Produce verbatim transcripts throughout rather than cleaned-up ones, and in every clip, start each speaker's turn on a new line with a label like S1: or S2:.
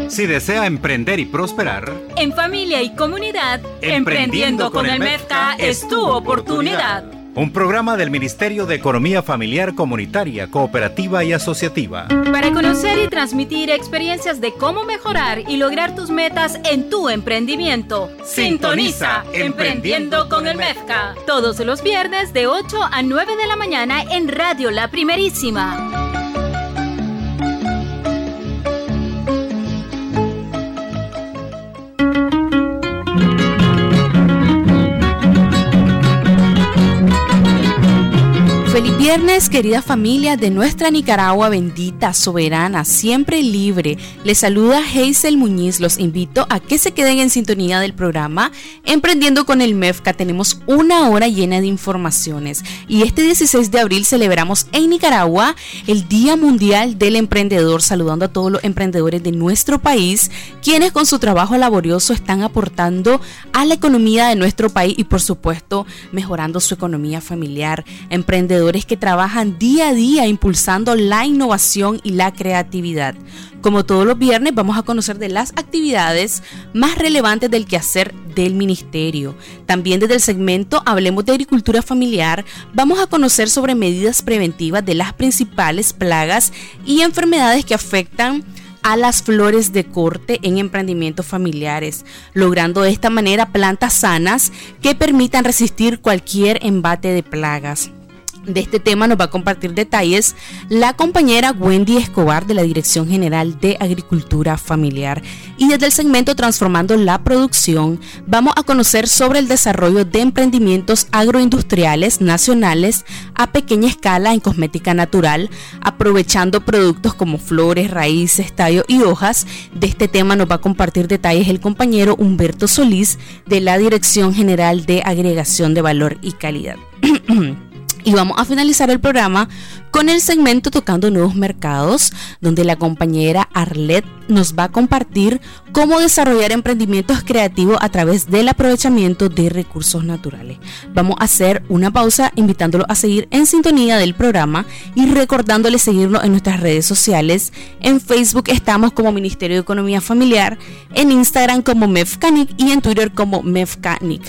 S1: Si desea emprender y prosperar,
S2: en familia y comunidad, Emprendiendo con el MEFCA es tu oportunidad.
S1: Un programa del Ministerio de Economía Familiar, Comunitaria, Cooperativa y Asociativa.
S2: Para conocer y transmitir experiencias de cómo mejorar y lograr tus metas en tu emprendimiento. Sintoniza Emprendiendo con el MEFCA. Todos los viernes de ocho a nueve de la mañana en Radio La Primerísima.
S3: Feliz viernes, querida familia de nuestra Nicaragua bendita, soberana, siempre libre. Les saluda Hazel Muñiz. Los invito a que se queden en sintonía del programa Emprendiendo con el MEFCA. Tenemos una hora llena de informaciones y este dieciséis de abril celebramos en Nicaragua el Día Mundial del Emprendedor, saludando a todos los emprendedores de nuestro país, quienes con su trabajo laborioso están aportando a la economía de nuestro país y por supuesto mejorando su economía familiar. Emprendedores que trabajan día a día impulsando la innovación y la creatividad. Como todos los viernes vamos a conocer de las actividades más relevantes del quehacer del ministerio. También desde el segmento Hablemos de Agricultura Familiar vamos a conocer sobre medidas preventivas de las principales plagas y enfermedades que afectan a las flores de corte en emprendimientos familiares, logrando de esta manera plantas sanas que permitan resistir cualquier embate de plagas. De este tema nos va a compartir detalles la compañera Wendy Escobar de la Dirección General de Agricultura Familiar. Y desde el segmento Transformando la Producción vamos a conocer sobre el desarrollo de emprendimientos agroindustriales nacionales a pequeña escala en cosmética natural, aprovechando productos como flores, raíces, tallos y hojas. De este tema nos va a compartir detalles el compañero Humberto Solís de la Dirección General de Agregación de Valor y Calidad. Y vamos a finalizar el programa con el segmento Tocando Nuevos Mercados, donde la compañera Arlet nos va a compartir cómo desarrollar emprendimientos creativos a través del aprovechamiento de recursos naturales. Vamos a hacer una pausa invitándolos a seguir en sintonía del programa y recordándoles seguirnos en nuestras redes sociales. En Facebook estamos como Ministerio de Economía Familiar, en Instagram como MEFCANIC y en Twitter como MEFCANIC.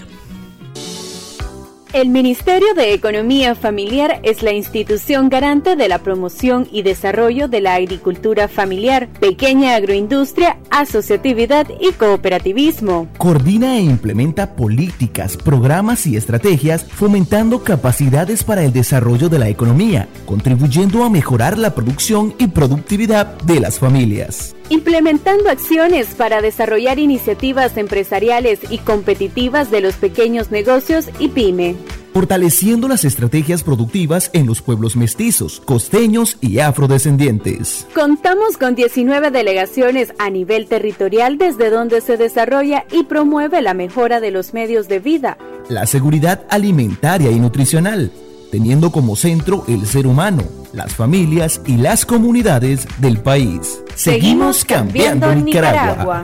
S4: El Ministerio de Economía Familiar es la institución garante de la promoción y desarrollo de la agricultura familiar, pequeña agroindustria, asociatividad y cooperativismo.
S5: Coordina e implementa políticas, programas y estrategias fomentando capacidades para el desarrollo de la economía, contribuyendo a mejorar la producción y productividad de las familias.
S4: Implementando acciones para desarrollar iniciativas empresariales y competitivas de los pequeños negocios y pyme.
S5: Fortaleciendo las estrategias productivas en los pueblos mestizos, costeños y afrodescendientes.
S4: Contamos con diecinueve delegaciones a nivel territorial desde donde se desarrolla y promueve la mejora de los medios de vida,
S5: la seguridad alimentaria y nutricional, teniendo como centro el ser humano, las familias y las comunidades del país. Seguimos cambiando Nicaragua.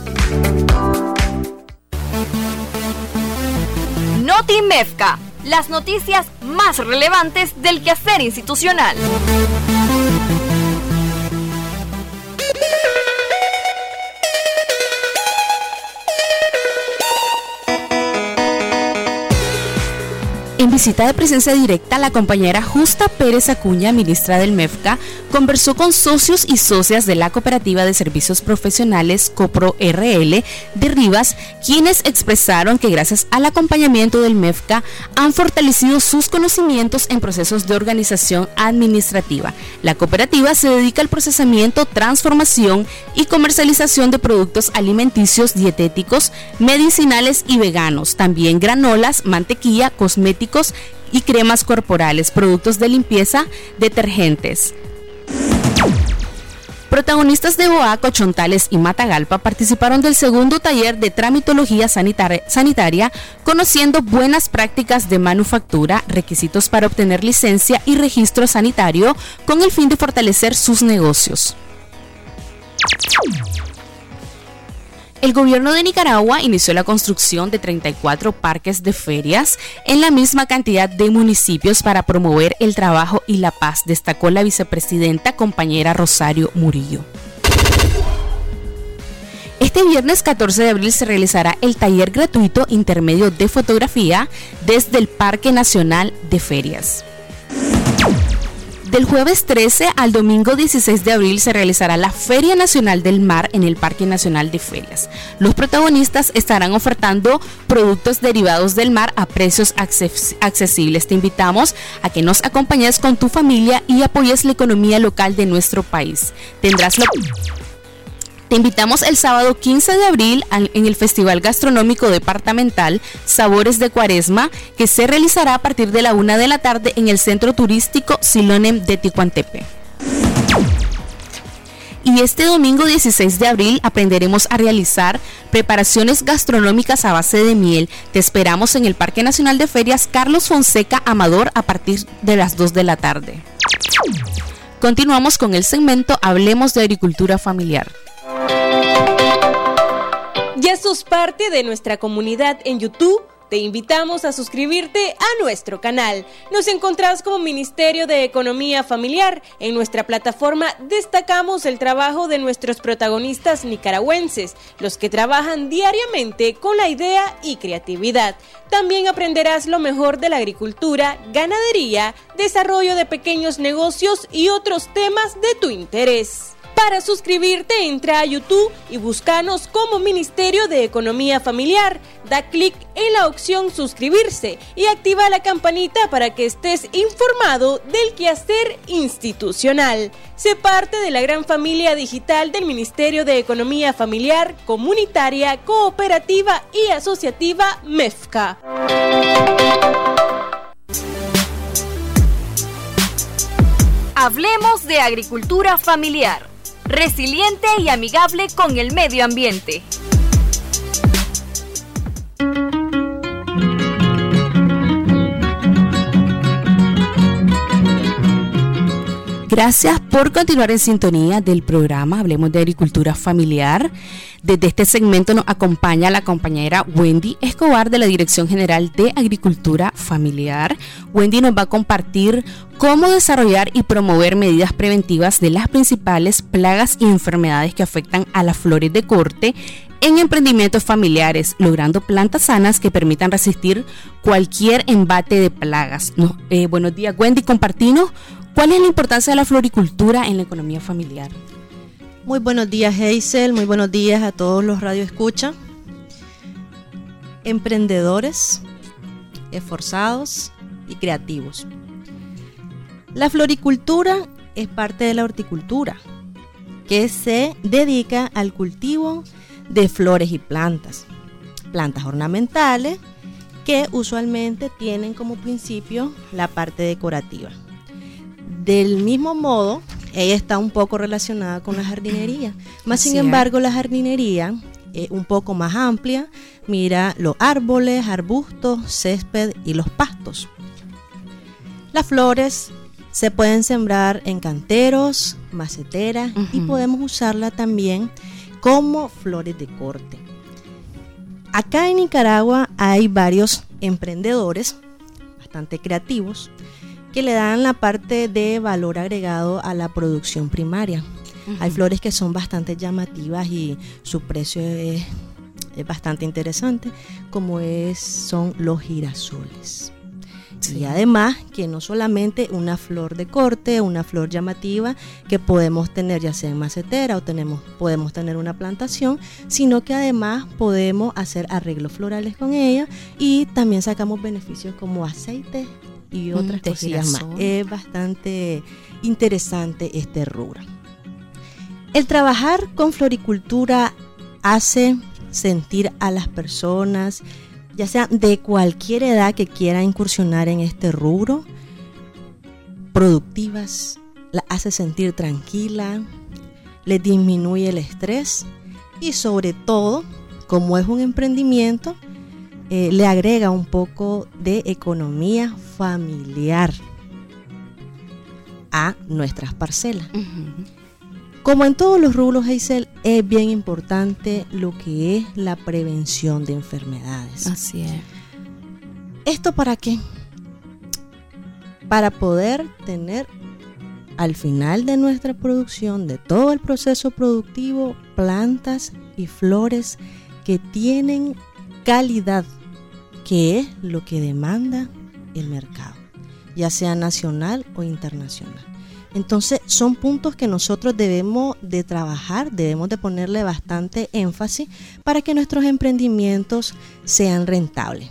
S6: Noti MEFCA, las noticias más relevantes del quehacer institucional.
S3: En visita de presencia directa, la compañera Justa Pérez Acuña, ministra del MEFCA, conversó con socios y socias de la Cooperativa de Servicios Profesionales Copro R L de Rivas, quienes expresaron que gracias al acompañamiento del MEFCA han fortalecido sus conocimientos en procesos de organización administrativa. La cooperativa se dedica al procesamiento, transformación y comercialización de productos alimenticios, dietéticos, medicinales y veganos, también granolas, mantequilla, cosméticos y cremas corporales, productos de limpieza, detergentes. Protagonistas de Boaco, Chontales y Matagalpa participaron del segundo taller de tramitología sanitaria, sanitaria, conociendo buenas prácticas de manufactura, requisitos para obtener licencia y registro sanitario con el fin de fortalecer sus negocios. El gobierno de Nicaragua inició la construcción de treinta y cuatro parques de ferias en la misma cantidad de municipios para promover el trabajo y la paz, destacó la vicepresidenta compañera Rosario Murillo. Este viernes catorce de abril se realizará el taller gratuito intermedio de fotografía desde el Parque Nacional de Ferias. Del jueves trece al domingo dieciséis de abril se realizará la Feria Nacional del Mar en el Parque Nacional de Ferias. Los protagonistas estarán ofertando productos derivados del mar a precios acces- accesibles. Te invitamos a que nos acompañes con tu familia y apoyes la economía local de nuestro país. Tendrás la... Te invitamos el sábado quince de abril en el Festival Gastronómico Departamental Sabores de Cuaresma, que se realizará a partir de la una de la tarde en el Centro Turístico Silonem de Ticuantepe. Y este domingo dieciséis de abril aprenderemos a realizar preparaciones gastronómicas a base de miel. Te esperamos en el Parque Nacional de Ferias Carlos Fonseca Amador a partir de las dos de la tarde. Continuamos con el segmento Hablemos de Agricultura Familiar.
S7: Ya sos parte de nuestra comunidad en YouTube. Te invitamos a suscribirte a nuestro canal. Nos encontrás como Ministerio de Economía Familiar. En nuestra plataforma destacamos el trabajo de nuestros protagonistas nicaragüenses, los que trabajan diariamente con la idea y creatividad. También aprenderás lo mejor de la agricultura, ganadería, desarrollo de pequeños negocios y otros temas de tu interés. Para suscribirte, entra a YouTube y búscanos como Ministerio de Economía Familiar. Da clic en la opción suscribirse y activa la campanita para que estés informado del quehacer institucional. Sé parte de la gran familia digital del Ministerio de Economía Familiar, Comunitaria, Cooperativa y Asociativa MEFCA.
S6: Hablemos de agricultura familiar, resiliente y amigable con el medio ambiente.
S3: Gracias por continuar en sintonía del programa Hablemos de Agricultura Familiar. Desde este segmento nos acompaña la compañera Wendy Escobar de la Dirección General de Agricultura Familiar. Wendy nos va a compartir cómo desarrollar y promover medidas preventivas de las principales plagas y enfermedades que afectan a las flores de corte en emprendimientos familiares, logrando plantas sanas que permitan resistir cualquier embate de plagas. No, eh, buenos días, Wendy, compartinos cuál es la importancia de la floricultura en la economía familiar.
S8: Muy buenos días, Hazel, muy buenos días a todos los radioescucha, emprendedores, esforzados y creativos. La floricultura es parte de la horticultura, que se dedica al cultivo de flores y plantas, plantas ornamentales que usualmente tienen como principio la parte decorativa. Del mismo modo, ella está un poco relacionada con la jardinería, más sin embargo la jardinería es un poco más amplia, mira los árboles, arbustos, césped y los pastos. Las flores se pueden sembrar en canteros, maceteras, uh-huh. y podemos usarla también como flores de corte. Acá en Nicaragua hay varios emprendedores bastante creativos que le dan la parte de valor agregado a la producción primaria. Uh-huh. Hay flores que son bastante llamativas y su precio es, es bastante interesante, como es, son los girasoles. Sí. Y además que no solamente una flor de corte, una flor llamativa que podemos tener ya sea en macetera o tenemos, podemos tener una plantación, sino que además podemos hacer arreglos florales con ella y también sacamos beneficios como aceites y otras mm, cosillas más. Es bastante interesante este rubro. El trabajar con floricultura hace sentir a las personas, ya sea de cualquier edad que quiera incursionar en este rubro, productivas, la hace sentir tranquila, le disminuye el estrés y sobre todo, como es un emprendimiento, Eh, le agrega un poco de economía familiar a nuestras parcelas. Uh-huh. Como en todos los rubros, Hazel, es bien importante lo que es la prevención de enfermedades.
S3: Así es.
S8: ¿Esto para qué? Para poder tener al final de nuestra producción, de todo el proceso productivo, plantas y flores que tienen calidad, que es lo que demanda el mercado, ya sea nacional o internacional. Entonces son puntos que nosotros debemos de trabajar, debemos de ponerle bastante énfasis para que nuestros emprendimientos sean rentables.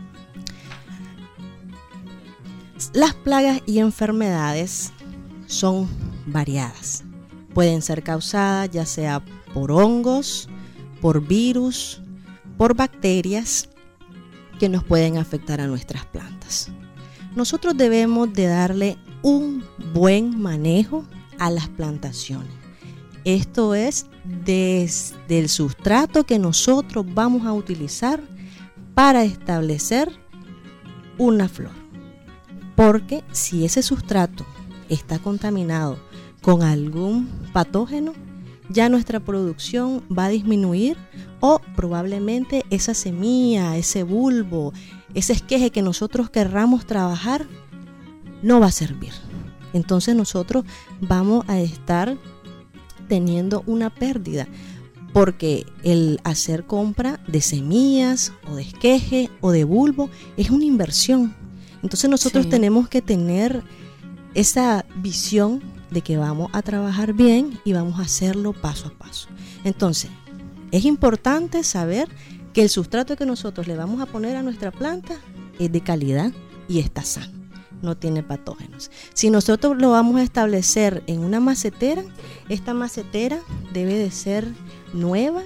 S8: Las plagas y enfermedades son variadas. Pueden ser causadas ya sea por hongos, por virus, por bacterias que nos pueden afectar a nuestras plantas. Nosotros debemos de darle un buen manejo a las plantaciones. Esto es desde el sustrato que nosotros vamos a utilizar para establecer una flor. Porque si ese sustrato está contaminado con algún patógeno, ya nuestra producción va a disminuir o probablemente esa semilla, ese bulbo, ese esqueje que nosotros querramos trabajar no va a servir. Entonces nosotros vamos a estar teniendo una pérdida porque el hacer compra de semillas o de esqueje o de bulbo es una inversión. Entonces nosotros sí. tenemos que tener esa visión de que vamos a trabajar bien y vamos a hacerlo paso a paso. Entonces, es importante saber que el sustrato que nosotros le vamos a poner a nuestra planta es de calidad y está sano, no tiene patógenos. Si nosotros lo vamos a establecer en una macetera, esta macetera debe de ser nueva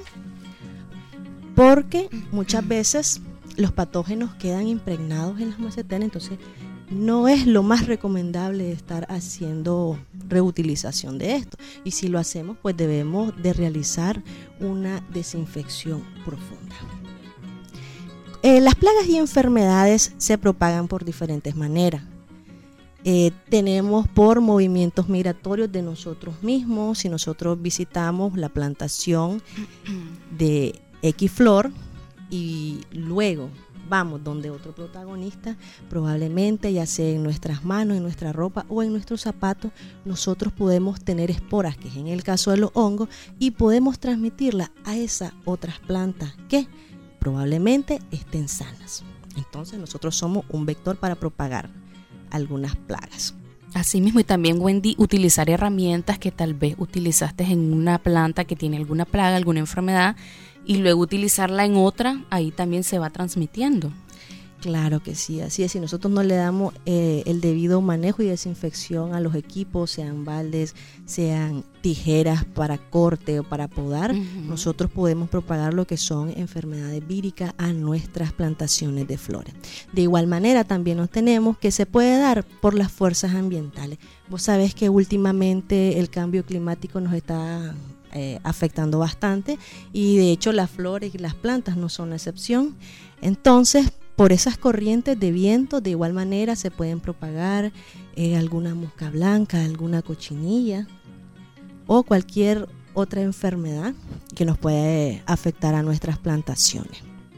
S8: porque muchas veces los patógenos quedan impregnados en las maceteras, entonces no es lo más recomendable estar haciendo reutilización de esto. Y si lo hacemos, pues debemos de realizar una desinfección profunda. Eh, las plagas y enfermedades se propagan por diferentes maneras. Eh, tenemos por movimientos migratorios de nosotros mismos. Si nosotros visitamos la plantación de Equiflor y luego vamos donde otro protagonista, probablemente ya sea en nuestras manos, en nuestra ropa o en nuestros zapatos, nosotros podemos tener esporas, que es en el caso de los hongos, y podemos transmitirlas a esas otras plantas que probablemente estén sanas. Entonces nosotros somos un vector para propagar algunas plagas.
S3: Asimismo, y también, Wendy, utilizar herramientas que tal vez utilizaste en una planta que tiene alguna plaga, alguna enfermedad, y luego utilizarla en otra, ahí también se va transmitiendo.
S8: Claro que sí, así es. Si nosotros no le damos eh, el debido manejo y desinfección a los equipos, sean baldes, sean tijeras para corte o para podar, uh-huh. nosotros podemos propagar lo que son enfermedades víricas a nuestras plantaciones de flores. De igual manera, también nos tenemos que se puede dar por las fuerzas ambientales. Vos sabés que últimamente el cambio climático nos está eh, afectando bastante y de hecho las flores y las plantas no son la excepción. Entonces, por esas corrientes de viento, de igual manera se pueden propagar eh, alguna mosca blanca, alguna cochinilla o cualquier otra enfermedad que nos puede afectar a nuestras plantaciones.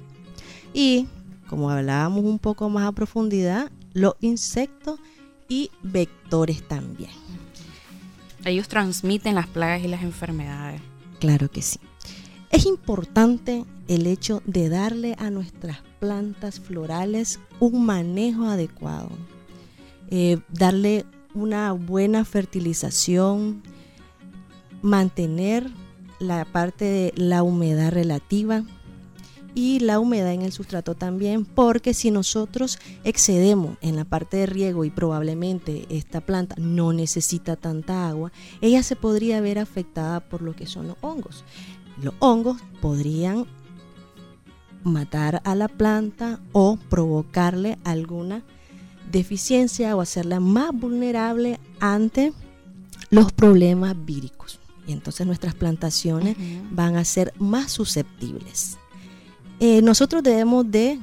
S8: Y como hablábamos un poco más a profundidad, los insectos y vectores también.
S3: Ellos transmiten las plagas y las enfermedades.
S8: Claro que sí. Es importante el hecho de darle a nuestras plantas florales un manejo adecuado, eh, darle una buena fertilización, mantener la parte de la humedad relativa y la humedad en el sustrato también, porque si nosotros excedemos en la parte de riego y probablemente esta planta no necesita tanta agua, ella se podría ver afectada por lo que son los hongos. Los hongos podrían matar a la planta o provocarle alguna deficiencia o hacerla más vulnerable ante los problemas víricos. Y entonces nuestras plantaciones uh-huh. van a ser más susceptibles. Eh, nosotros debemos de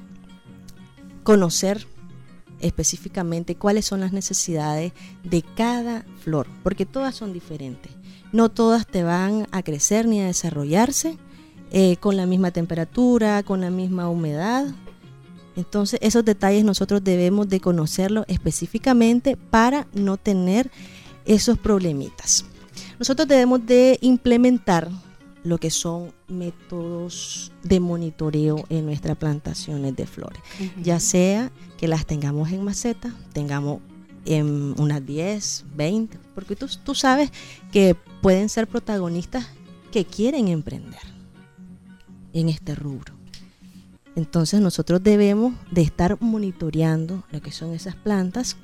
S8: conocer específicamente cuáles son las necesidades de cada flor, porque todas son diferentes. No todas te van a crecer ni a desarrollarse eh, con la misma temperatura, con la misma humedad. Entonces esos detalles nosotros debemos de conocerlos específicamente para no tener esos problemitas. Nosotros debemos de implementar lo que son métodos de monitoreo en nuestras plantaciones de flores. Uh-huh. Ya sea que las tengamos en maceta, tengamos en unas diez, veinte, porque tú, tú sabes que pueden ser protagonistas que quieren emprender en este rubro. Entonces nosotros debemos de estar monitoreando lo que son esas plantas,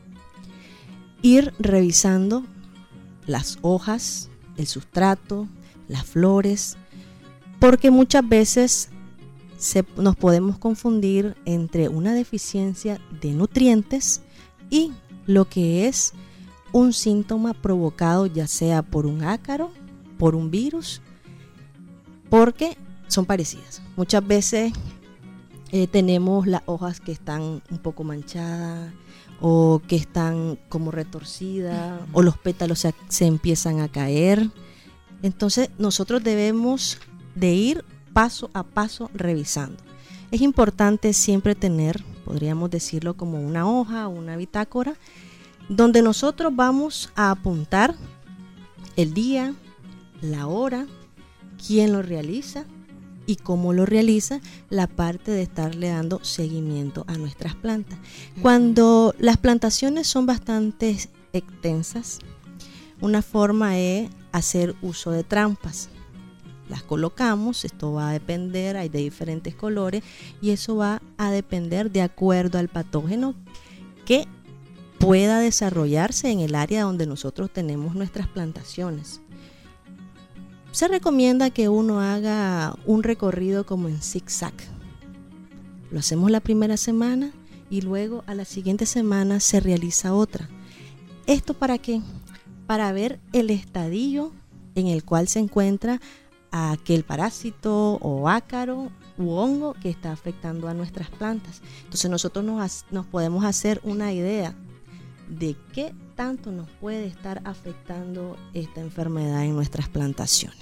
S8: ir revisando las hojas, el sustrato, las flores, porque muchas veces se, nos podemos confundir entre una deficiencia de nutrientes y lo que es un síntoma provocado ya sea por un ácaro, por un virus, porque son parecidas. Muchas veces eh, tenemos las hojas que están un poco manchadas o que están como retorcidas, uh-huh. o los pétalos se, se empiezan a caer. Entonces nosotros debemos de ir paso a paso revisando. Es importante siempre tener, podríamos decirlo como una hoja o una bitácora, donde nosotros vamos a apuntar el día, la hora, quién lo realiza y cómo lo realiza, la parte de estarle dando seguimiento a nuestras plantas. Cuando las plantaciones son bastante extensas, una forma es hacer uso de trampas. Las colocamos, esto va a depender, hay de diferentes colores, y eso va a depender de acuerdo al patógeno que pueda desarrollarse en el área donde nosotros tenemos nuestras plantaciones. Se recomienda que uno haga un recorrido como en zigzag. Lo hacemos la primera semana y luego a la siguiente semana se realiza otra. ¿Esto para qué? Para ver el estadio en el cual se encuentra aquel parásito o ácaro u hongo que está afectando a nuestras plantas. Entonces nosotros nos, nos podemos hacer una idea de qué tanto nos puede estar afectando esta enfermedad en nuestras plantaciones.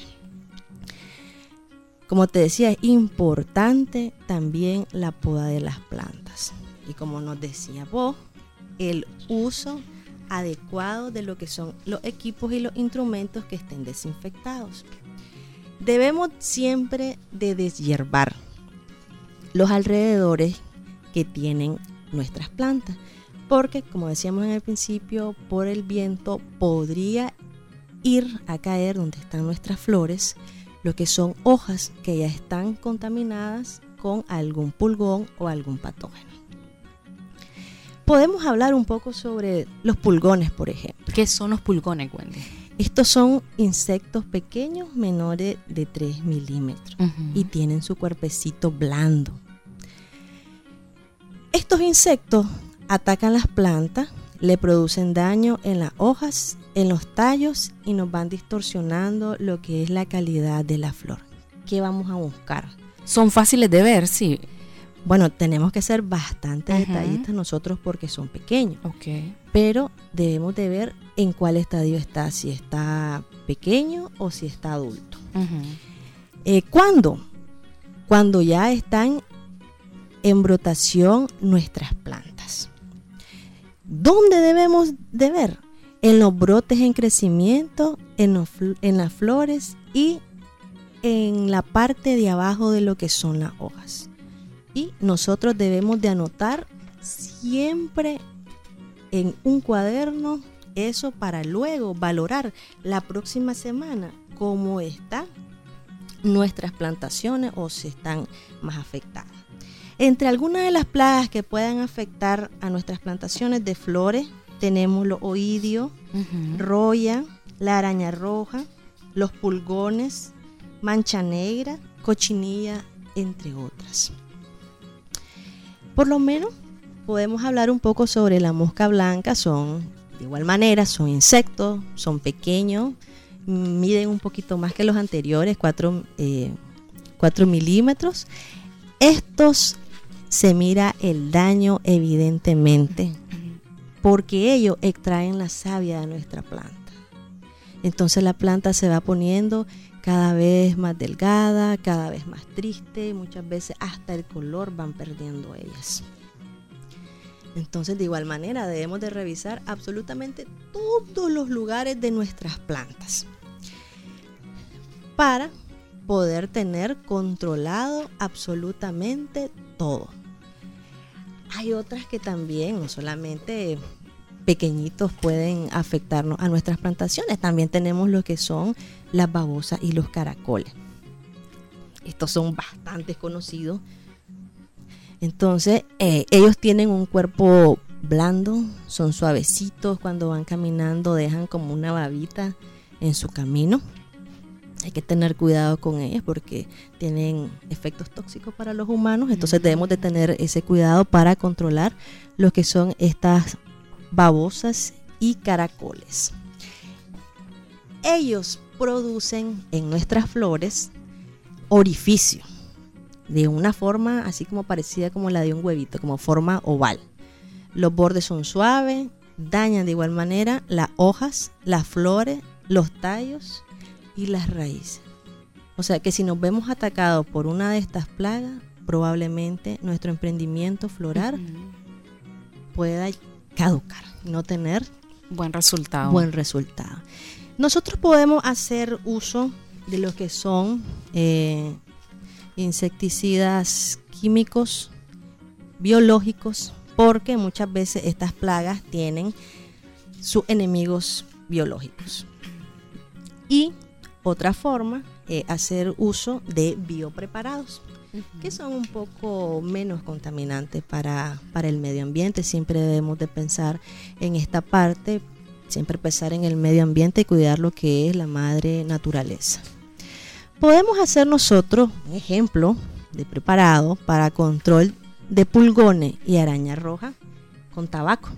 S8: Como te decía, es importante también la poda de las plantas. Y como nos decía vos, el uso adecuado de lo que son los equipos y los instrumentos que estén desinfectados. Debemos siempre de deshiervar los alrededores que tienen nuestras plantas, porque como decíamos en el principio, por el viento podría ir a caer donde están nuestras flores, lo que son hojas que ya están contaminadas con algún pulgón o algún patógeno. Podemos hablar un poco sobre los pulgones, por ejemplo.
S3: ¿Qué son los pulgones, Wendy?
S8: Estos son insectos pequeños menores de tres milímetros, uh-huh. y tienen su cuerpecito blando. Estos insectos atacan las plantas, le producen daño en las hojas, en los tallos y nos van distorsionando lo que es la calidad de la flor. ¿Qué vamos a buscar?
S3: Son fáciles de ver, sí.
S8: Bueno, tenemos que ser bastante
S3: uh-huh.
S8: detallistas nosotros porque son pequeños.
S3: Okay.
S8: Pero debemos de ver en cuál estadio está, si está pequeño o si está adulto. Uh-huh. Eh, ¿Cuándo? Cuando ya están en brotación nuestras plantas. ¿Dónde debemos de ver? En los brotes en crecimiento, en, los, en las flores y en la parte de abajo de lo que son las hojas. Y nosotros debemos de anotar siempre en un cuaderno eso para luego valorar la próxima semana cómo están nuestras plantaciones o si están más afectadas. Entre algunas de las plagas que puedan afectar a nuestras plantaciones de flores tenemos los oidios, uh-huh. roya, la araña roja, los pulgones, mancha negra, cochinilla, entre otras. Por lo menos podemos hablar un poco sobre la mosca blanca. Son de igual manera, son insectos, son pequeños, miden un poquito más que los anteriores, cuatro milímetros. Estos se mira el daño evidentemente porque ellos extraen la savia de nuestra planta. Entonces la planta se va poniendo cada vez más delgada, cada vez más triste, muchas veces hasta el color van perdiendo ellas. Entonces de igual manera debemos de revisar absolutamente todos los lugares de nuestras plantas para poder tener controlado absolutamente todo. Hay otras que también, no solamente pequeñitos pueden afectarnos a nuestras plantaciones, también tenemos lo que son las babosas y los caracoles. Estos son bastante conocidos. Entonces, eh, ellos tienen un cuerpo blando, son suavecitos, cuando van caminando dejan como una babita en su camino. Hay que tener cuidado con ellas porque tienen efectos tóxicos para los humanos, entonces debemos de tener ese cuidado para controlar lo que son estas babosas y caracoles. Ellos producen en nuestras flores orificio de una forma así como parecida como la de un huevito, como forma oval. Los bordes son suaves, dañan de igual manera las hojas, las flores, los tallos y las raíces. O sea que si nos vemos atacados por una de estas plagas, probablemente nuestro emprendimiento floral uh-huh. pueda caducar, no tener
S3: buen resultado.
S8: Buen resultado. Nosotros podemos hacer uso de lo que son eh, insecticidas químicos, biológicos, porque muchas veces estas plagas tienen sus enemigos biológicos. Y otra forma es hacer uso de biopreparados, uh-huh. que son un poco menos contaminantes para, para el medio ambiente. Siempre debemos de pensar en esta parte, siempre pensar en el medio ambiente y cuidar lo que es la madre naturaleza. Podemos hacer nosotros un ejemplo de preparado para control de pulgones y araña roja con tabaco.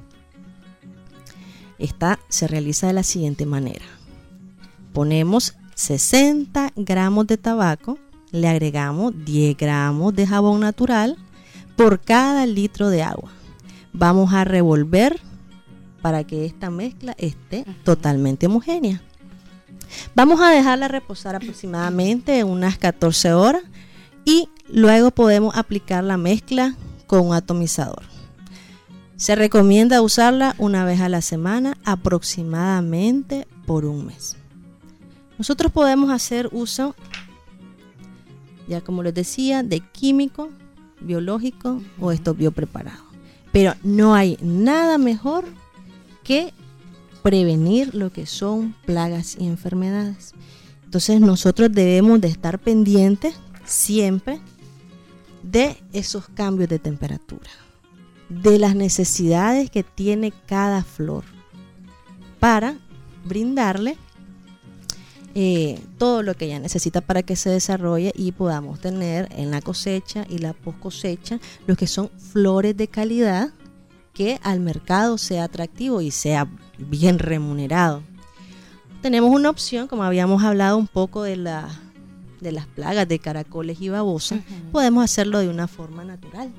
S8: Esta se realiza de la siguiente manera. Ponemos sesenta gramos de tabaco, le agregamos diez gramos de jabón natural por cada litro de agua. Vamos a revolver para que esta mezcla esté totalmente homogénea. Vamos a dejarla reposar aproximadamente unas catorce horas y luego podemos aplicar la mezcla con un atomizador. Se recomienda usarla una vez a la semana, aproximadamente por un mes. Nosotros podemos hacer uso, ya como les decía, de químico, biológico uh-huh. o estos biopreparados. Pero no hay nada mejor que prevenir lo que son plagas y enfermedades. Entonces nosotros debemos de estar pendientes siempre de esos cambios de temperatura, de las necesidades que tiene cada flor para brindarle eh, todo lo que ella necesita para que se desarrolle y podamos tener en la cosecha y la post cosecha lo que son flores de calidad que al mercado sea atractivo y sea bien remunerado. Tenemos una opción, como habíamos hablado un poco de la de las plagas de caracoles y babosas, uh-huh. podemos hacerlo de una forma natural.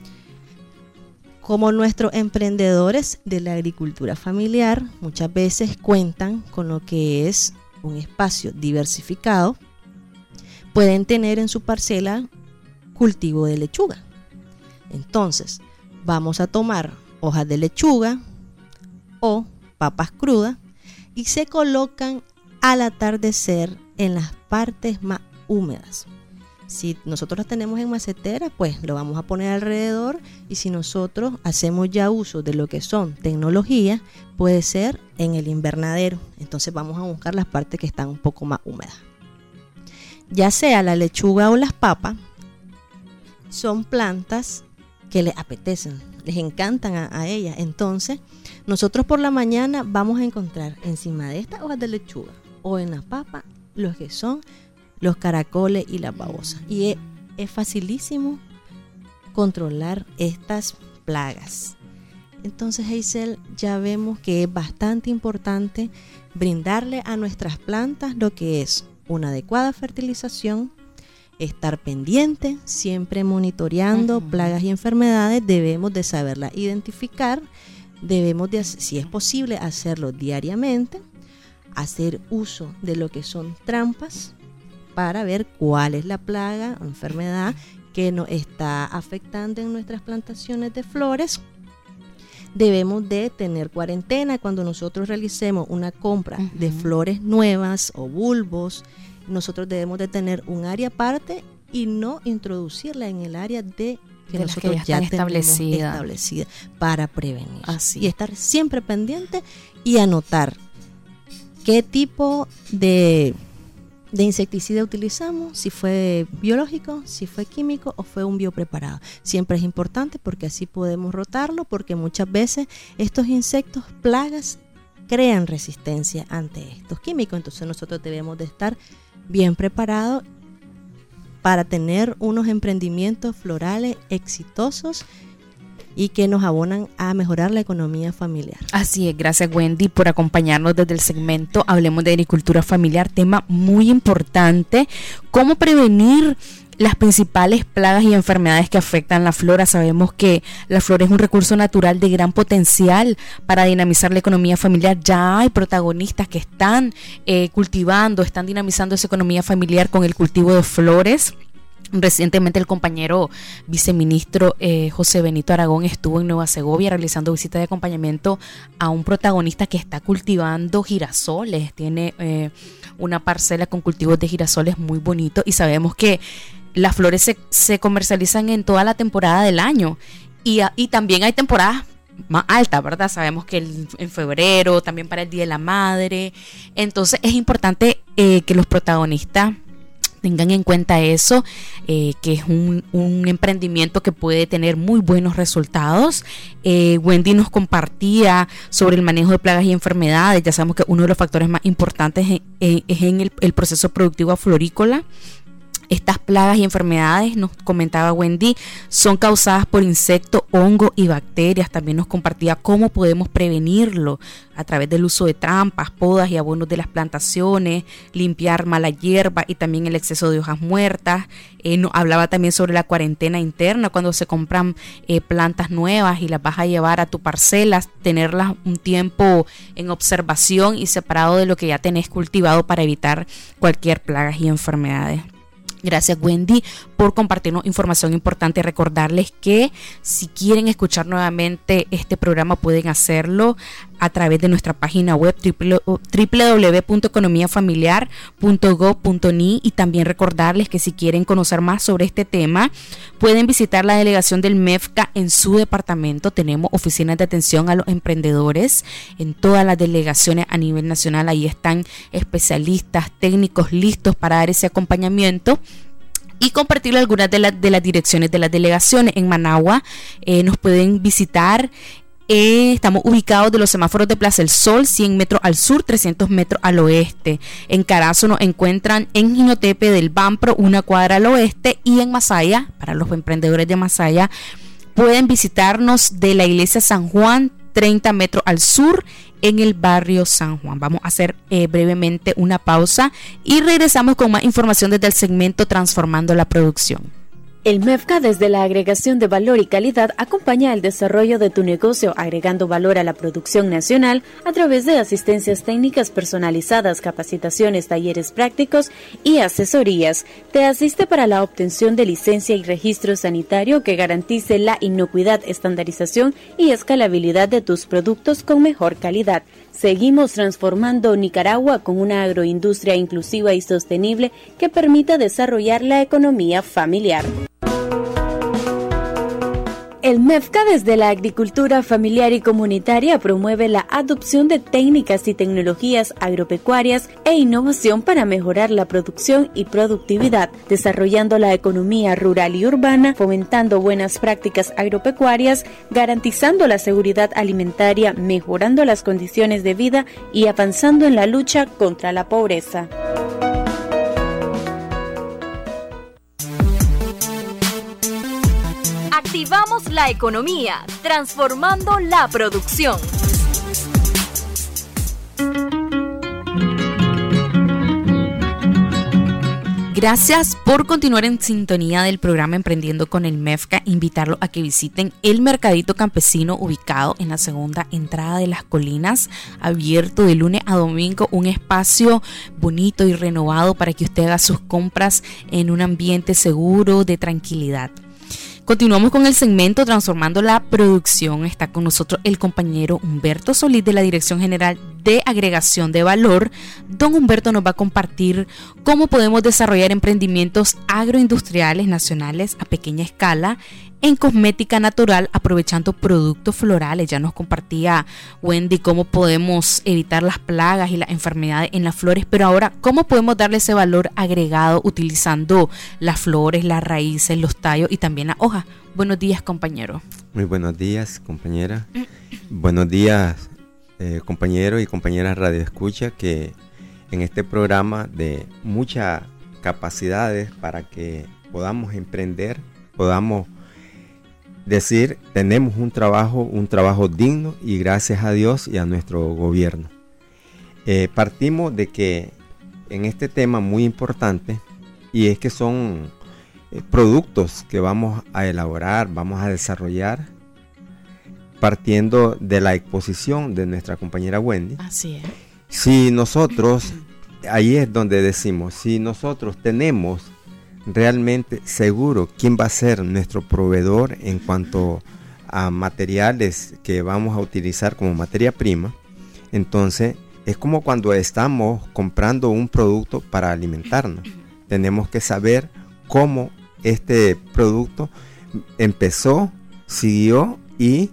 S8: Como nuestros emprendedores de la agricultura familiar muchas veces cuentan con lo que es un espacio diversificado, pueden tener en su parcela cultivo de lechuga. Entonces, vamos a tomar hojas de lechuga o papas crudas y se colocan al atardecer en las partes más húmedas. Si nosotros las tenemos en macetera, pues lo vamos a poner alrededor, y si nosotros hacemos ya uso de lo que son tecnologías, puede ser en el invernadero. Entonces vamos a buscar las partes que están un poco más húmedas. Ya sea la lechuga o las papas, son plantas que les apetecen, les encantan a, a ellas. Entonces nosotros por la mañana vamos a encontrar encima de estas hojas de lechuga o en las papas los que son los caracoles y las babosas. Y es, es facilísimo controlar estas plagas. Entonces, Hazel, ya vemos que es bastante importante brindarle a nuestras plantas lo que es una adecuada fertilización, estar pendiente, siempre monitoreando uh-huh. plagas y enfermedades. Debemos de saberlas identificar, debemos de, si es posible, hacerlo diariamente, hacer uso de lo que son trampas para ver cuál es la plaga o enfermedad que nos está afectando en nuestras plantaciones de flores. Debemos de tener cuarentena cuando nosotros realicemos una compra uh-huh. de flores nuevas o bulbos nosotros debemos de tener un área aparte y no introducirla en el área de que
S3: de
S8: nosotros
S3: que ya
S8: ya
S3: están
S8: tenemos
S3: establecida.
S8: establecida para prevenir.
S3: Así.
S8: Y estar siempre pendiente y anotar qué tipo de, de insecticida utilizamos, si fue biológico, si fue químico o fue un biopreparado. Siempre es importante porque así podemos rotarlo, porque muchas veces estos insectos, plagas, crean resistencia ante estos químicos. Entonces nosotros debemos de estar bien preparados para tener unos emprendimientos florales exitosos y que nos abonan a mejorar la economía familiar.
S3: Así es, gracias Wendy por acompañarnos desde el segmento Hablemos de Agricultura Familiar, tema muy importante, cómo prevenir las principales plagas y enfermedades que afectan la flora. Sabemos que la flora es un recurso natural de gran potencial para dinamizar la economía familiar. Ya hay protagonistas que están eh, cultivando, están dinamizando esa economía familiar con el cultivo de flores. Recientemente el compañero viceministro eh, José Benito Aragón estuvo en Nueva Segovia realizando visita de acompañamiento a un protagonista que está cultivando girasoles. Tiene eh, una parcela con cultivos de girasoles muy bonito y sabemos que las flores se, se comercializan en toda la temporada del año y, y también hay temporadas más altas, ¿verdad? Sabemos que el, en febrero, también para el Día de la Madre. Entonces es importante eh, que los protagonistas tengan en cuenta eso, eh, que es un, un emprendimiento que puede tener muy buenos resultados. Eh, Wendy nos compartía sobre el manejo de plagas y enfermedades. Ya sabemos que uno de los factores más importantes es, es en el, el proceso productivo florícola. Estas plagas y enfermedades, nos comentaba Wendy, son causadas por insectos, hongos y bacterias. También nos compartía cómo podemos prevenirlo a través del uso de trampas, podas y abonos de las plantaciones, limpiar mala hierba y también el exceso de hojas muertas. Eh, nos hablaba también sobre la cuarentena interna, cuando se compran eh, plantas nuevas y las vas a llevar a tu parcela, tenerlas un tiempo en observación y separado de lo que ya tenés cultivado para evitar cualquier plaga y enfermedades. Gracias Wendy por compartirnos información importante. Recordarles que si quieren escuchar nuevamente este programa pueden hacerlo a través de nuestra página web doble u doble u doble u punto economía familiar punto gob punto ni y también recordarles que si quieren conocer más sobre este tema pueden visitar la delegación del MEFCA en su departamento. Tenemos oficinas de atención a los emprendedores en todas las delegaciones a nivel nacional. Ahí están especialistas, técnicos listos para dar ese acompañamiento y compartir algunas de, la, de las direcciones de las delegaciones. En Managua eh, nos pueden visitar. Eh, estamos ubicados de los semáforos de Plaza del Sol, cien metros al sur, trescientos metros al oeste. En Carazo nos encuentran en Jinotepe del Bampro, una cuadra al oeste. Y en Masaya, para los emprendedores de Masaya, pueden visitarnos de la iglesia San Juan, treinta metros al sur, en el barrio San Juan. Vamos a hacer eh, brevemente una pausa y regresamos con más información desde el segmento Transformando la Producción.
S4: El MEFCA, desde la agregación de valor y calidad, acompaña el desarrollo de tu negocio, agregando valor a la producción nacional a través de asistencias técnicas personalizadas, capacitaciones, talleres prácticos y asesorías. Te asiste para la obtención de licencia y registro sanitario que garantice la inocuidad, estandarización y escalabilidad de tus productos con mejor calidad. Seguimos transformando Nicaragua con una agroindustria inclusiva y sostenible que permita desarrollar la economía familiar. El MEFCA, desde la agricultura familiar y comunitaria, promueve la adopción de técnicas y tecnologías agropecuarias e innovación para mejorar la producción y productividad, desarrollando la economía rural y urbana, fomentando buenas prácticas agropecuarias, garantizando la seguridad alimentaria, mejorando las condiciones de vida y avanzando en la lucha contra la pobreza.
S6: Activamos la economía, transformando la producción.
S3: Gracias por continuar en sintonía del programa Emprendiendo con el MEFCA. Invitarlos a que visiten el Mercadito Campesino ubicado en la segunda entrada de Las Colinas, abierto de lunes a domingo, un espacio bonito y renovado para que usted haga sus compras en un ambiente seguro, de tranquilidad. Continuamos con el segmento Transformando la Producción. Está con nosotros el compañero Humberto Solís de la Dirección General de agregación de valor, don Humberto nos va a compartir cómo podemos desarrollar emprendimientos agroindustriales nacionales a pequeña escala en cosmética natural aprovechando productos florales. Ya nos compartía Wendy cómo podemos evitar las plagas y las enfermedades en las flores, pero ahora cómo podemos darle ese valor agregado utilizando las flores, las raíces, los tallos y también las hojas. Buenos días, compañero.
S9: Muy buenos días, compañera. Buenos días, eh, compañeros y compañeras Radio Escucha, que en este programa de muchas capacidades para que podamos emprender, podamos decir, tenemos un trabajo, un trabajo digno y gracias a Dios y a nuestro gobierno. Eh, partimos de que en este tema muy importante, y es que son eh, productos que vamos a elaborar, vamos a desarrollar, partiendo de la exposición de nuestra compañera Wendy.
S3: Así es.
S9: Si nosotros, ahí es donde decimos, si nosotros tenemos realmente seguro quién va a ser nuestro proveedor en cuanto a materiales que vamos a utilizar como materia prima, entonces es como cuando estamos comprando un producto para alimentarnos. Tenemos que saber cómo este producto empezó, siguió y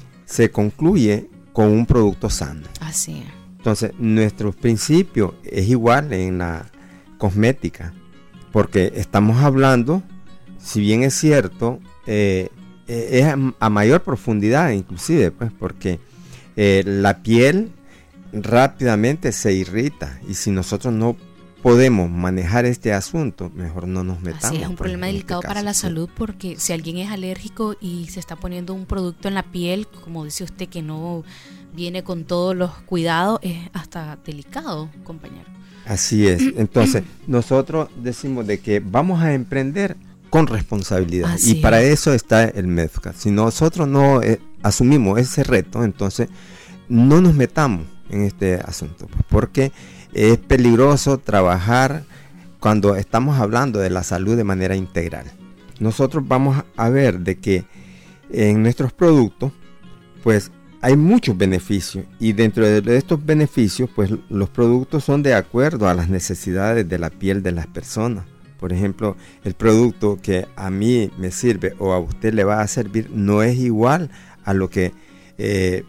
S9: se concluye con un producto sano.
S3: Así es.
S9: Entonces nuestro principio es igual en la cosmética, porque estamos hablando, si bien es cierto, eh, es a, a mayor profundidad inclusive, pues, porque eh, la piel rápidamente se irrita y si nosotros no podemos manejar este asunto, mejor no nos metamos.
S3: Así es, un
S9: pues,
S3: problema delicado
S9: este
S3: para
S9: caso,
S3: la
S9: sí.
S3: salud, porque si alguien es alérgico y se está poniendo un producto en la piel, como dice usted, que no viene con todos los cuidados, es hasta delicado, compañero.
S9: Así es. Entonces, nosotros decimos de que vamos a emprender con responsabilidad.
S3: Así
S9: y para
S3: es.
S9: eso está el MEFCA. Si nosotros no eh, asumimos ese reto, entonces no nos metamos en este asunto. Pues, porque es peligroso trabajar cuando estamos hablando de la salud de manera integral. Nosotros vamos a ver de que en nuestros productos, pues, hay muchos beneficios y dentro de estos beneficios pues los productos son de acuerdo a las necesidades de la piel de las personas. Por ejemplo, el producto que a mí me sirve o a usted le va a servir no es igual a lo que eh,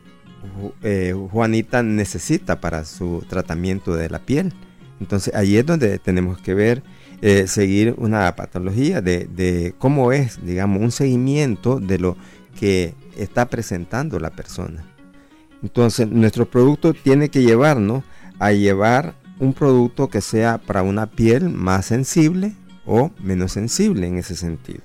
S9: eh, Juanita necesita para su tratamiento de la piel. Entonces ahí es donde tenemos que ver, eh, seguir una patología de, de cómo es, digamos, un seguimiento de lo que está presentando la persona. Entonces nuestro producto tiene que llevarnos a llevar un producto que sea para una piel más sensible o menos sensible en ese sentido.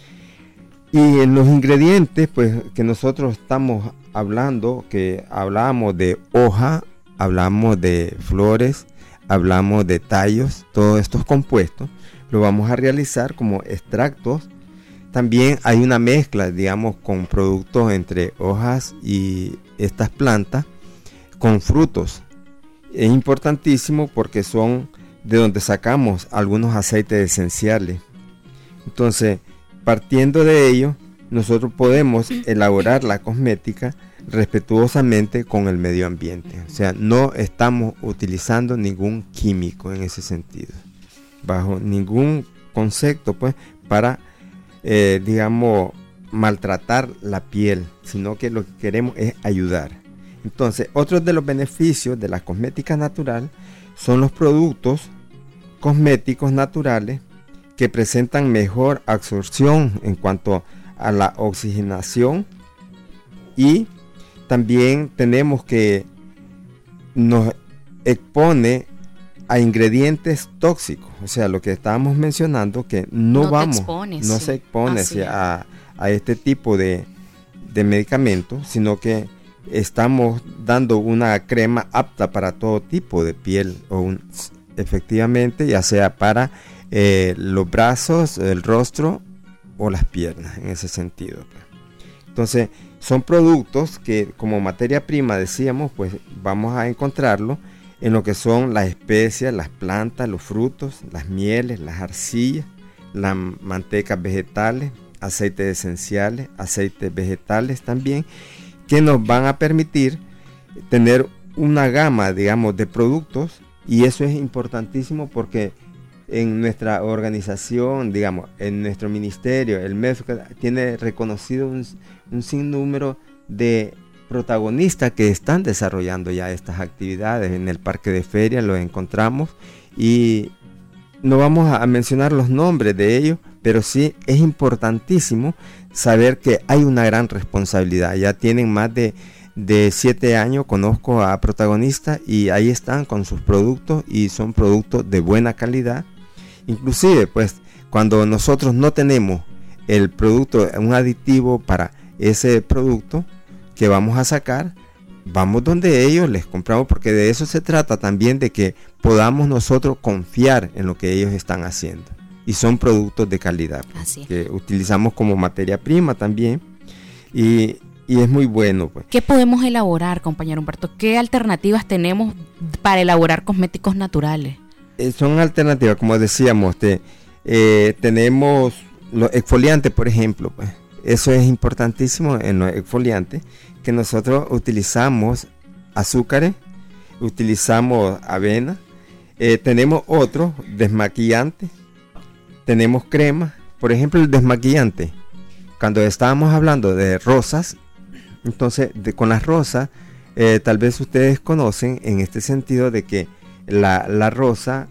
S9: Y en los ingredientes pues que nosotros estamos hablando, que hablamos de hoja, hablamos de flores, hablamos de tallos, todos estos compuestos lo vamos a realizar como extractos. También hay una mezcla, digamos, con productos entre hojas y estas plantas, con frutos. Es importantísimo porque son de donde sacamos algunos aceites esenciales. Entonces, partiendo de ello, nosotros podemos elaborar la cosmética respetuosamente con el medio ambiente. O sea, no estamos utilizando ningún químico en ese sentido, bajo ningún concepto, pues, para Eh, digamos, maltratar la piel, sino que lo que queremos es ayudar. Entonces, otro de los beneficios de la cosmética natural son los productos cosméticos naturales que presentan mejor absorción en cuanto a la oxigenación, y también tenemos que nos expone a ingredientes tóxicos, o sea, lo que estábamos mencionando, que no,
S3: no
S9: vamos,
S3: expones,
S9: no
S3: sí.
S9: se expone a, a este tipo de, de medicamentos, sino que estamos dando una crema apta para todo tipo de piel, o un, efectivamente, ya sea para eh, los brazos, el rostro o las piernas, en ese sentido. Entonces, son productos que como materia prima, decíamos, pues vamos a encontrarlo en lo que son las especias, las plantas, los frutos, las mieles, las arcillas, las mantecas vegetales, aceites esenciales, aceites vegetales también, que nos van a permitir tener una gama, digamos, de productos, y eso es importantísimo porque en nuestra organización, digamos, en nuestro ministerio, el MEFCA tiene reconocido un, un sinnúmero de protagonistas que están desarrollando ya estas actividades. En el parque de feria los encontramos y no vamos a mencionar los nombres de ellos, pero sí es importantísimo saber que hay una gran responsabilidad. Ya tienen más de, de siete años, conozco a protagonistas y ahí están con sus productos y son productos de buena calidad. Inclusive, pues, cuando nosotros no tenemos el producto, un aditivo para ese producto que vamos a sacar, vamos donde ellos, les compramos, porque de eso se trata también, de que podamos nosotros confiar en lo que ellos están haciendo. Y son productos de calidad, pues, que utilizamos como materia prima también, y, y es muy bueno. Pues.
S3: ¿Qué podemos elaborar, compañero Humberto? ¿Qué alternativas tenemos para elaborar cosméticos naturales?
S9: Eh, son alternativas, como decíamos, te, eh, tenemos los exfoliantes, por ejemplo, pues. Eso es importantísimo en los exfoliantes, que nosotros utilizamos azúcares, utilizamos avena, eh, tenemos otros desmaquillantes, tenemos cremas. Por ejemplo, el desmaquillante, cuando estábamos hablando de rosas, entonces de, con las rosas, eh, tal vez ustedes conocen en este sentido de que la, la rosa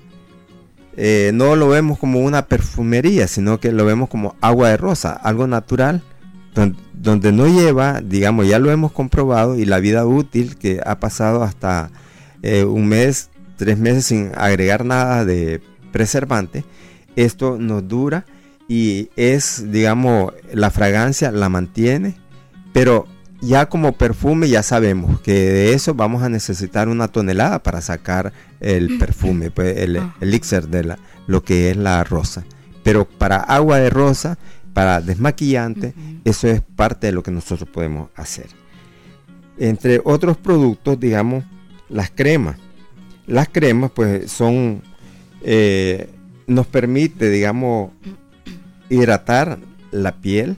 S9: eh, no lo vemos como una perfumería, sino que lo vemos como agua de rosa, algo natural, donde, donde no lleva, digamos, ya lo hemos comprobado, y la vida útil que ha pasado hasta eh, un mes, tres meses sin agregar nada de preservante. Esto nos dura y es, digamos, la fragancia la mantiene, pero ya como perfume ya sabemos que de eso vamos a necesitar una tonelada para sacar el perfume, pues el, el elixir de la, lo que es la rosa. Pero para agua de rosa, para desmaquillante, uh-huh. eso es parte de lo que nosotros podemos hacer. Entre otros productos, digamos, las cremas. Las cremas, pues, son, eh, nos permite, digamos, hidratar la piel.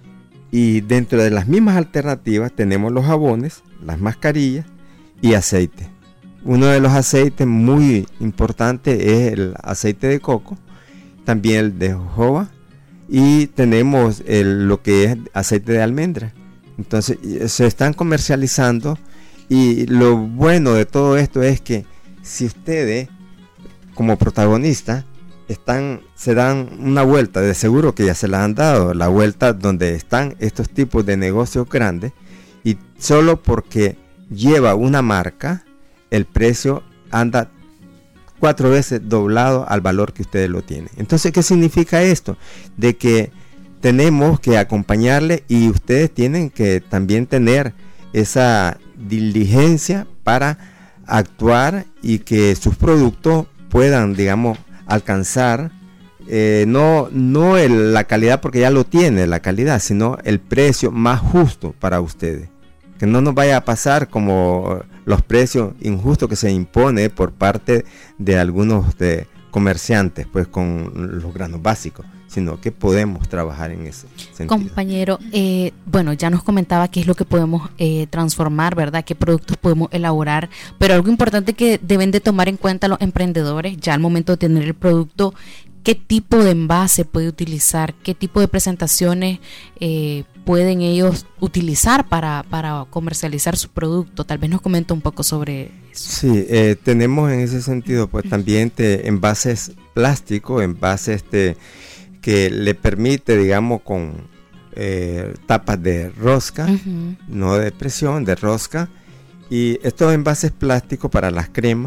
S9: Y dentro de las mismas alternativas tenemos los jabones, las mascarillas y aceite. Uno de los aceites muy importantes es el aceite de coco, también el de jojoba, y tenemos el, lo que es aceite de almendra. Entonces se están comercializando, y lo bueno de todo esto es que si ustedes como protagonistas están, se dan una vuelta, de seguro que ya se la han dado, la vuelta donde están estos tipos de negocios grandes, y solo porque lleva una marca, el precio anda cuatro veces doblado al valor que ustedes lo tienen. Entonces, ¿qué significa esto? De que tenemos que acompañarle, y ustedes tienen que también tener esa diligencia para actuar y que sus productos puedan, digamos, alcanzar eh, no, no el, la calidad, porque ya lo tiene la calidad, sino el precio más justo para ustedes. Que no nos vaya a pasar como los precios injustos que se impone por parte de algunos de comerciantes, pues, con los granos básicos, sino que podemos trabajar en ese sentido.
S3: Compañero, eh, bueno, ya nos comentaba qué es lo que podemos eh, transformar, ¿verdad? Qué productos podemos elaborar, pero algo importante que deben de tomar en cuenta los emprendedores ya al momento de tener el producto, qué tipo de envase puede utilizar, qué tipo de presentaciones eh, pueden ellos utilizar para, para comercializar su producto. Tal vez nos comenta un poco sobre eso.
S9: Sí, eh, tenemos en ese sentido, pues, también te, envases plásticos, envases este, que le permite, digamos, con eh, tapas de rosca, uh-huh. no de presión, de rosca, y estos envases plásticos para las cremas.